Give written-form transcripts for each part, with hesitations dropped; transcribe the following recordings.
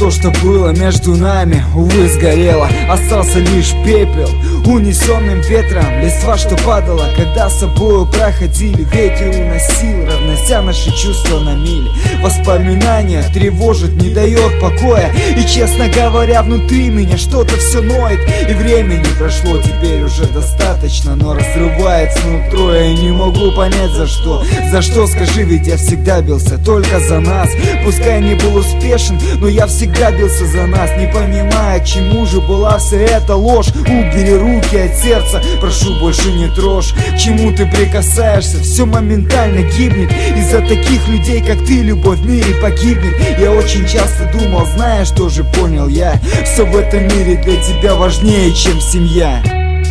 то, что было между нами, увы, сгорело. Остался лишь пепел, унесенным ветром. Листва, что падала, когда с собою проходили. Ветер уносил, разнося наши чувства на мили. Воспоминания тревожит, не дает покоя. И, честно говоря, внутри меня что-то все ноет. И времени прошло теперь уже достаточно, но разрывает снутро. Я не могу понять, за что. За что, скажи, ведь я всегда бился только за нас. Пускай не был успешен, но я всегда бился за нас. Не понимая, к чему же была вся эта ложь. Убери руки от сердца, прошу, больше не трожь. К чему ты прикасаешься, все моментально гибнет. Из-за таких людей, как ты, любовь в мире погибнет. Я очень часто думал, знаешь, что же понял я: все в этом мире для тебя важнее, чем семья.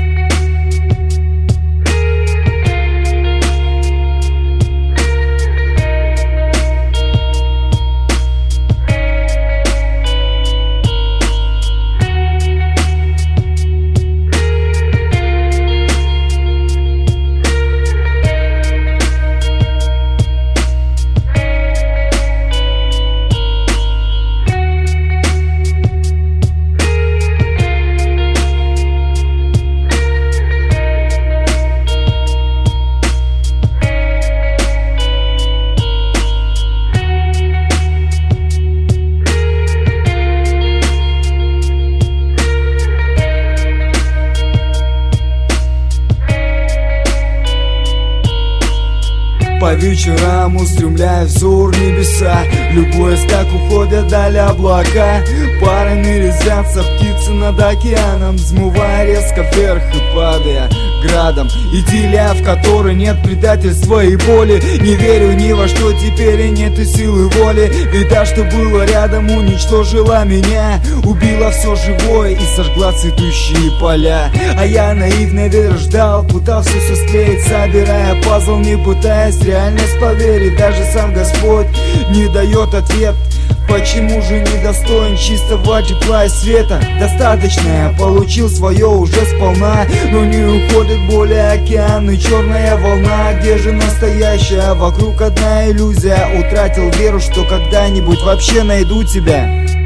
По вечерам устремляя взор в небеса, любуясь, как уходят вдаль облака. Парами резвятся птицы над океаном, взмывая резко вверх и падая градом. Идиллия, в которой нет предательства и боли. Не верю ни во что теперь, и нет и силы воли. Ведь та, что было рядом, уничтожила меня, убила все живое и сожгла цветущие поля. А я наивно верил, ждал, пытался все склеить, собирая пазл, не пытаясь в реальность поверить. Даже сам Господь не дает ответ. Почему же недостоин чистого тепла и света? Достаточно, я получил свое уже сполна, но не уходит более океан и черная волна. Где же настоящая? Вокруг одна иллюзия. Утратил веру, что когда-нибудь вообще найду тебя.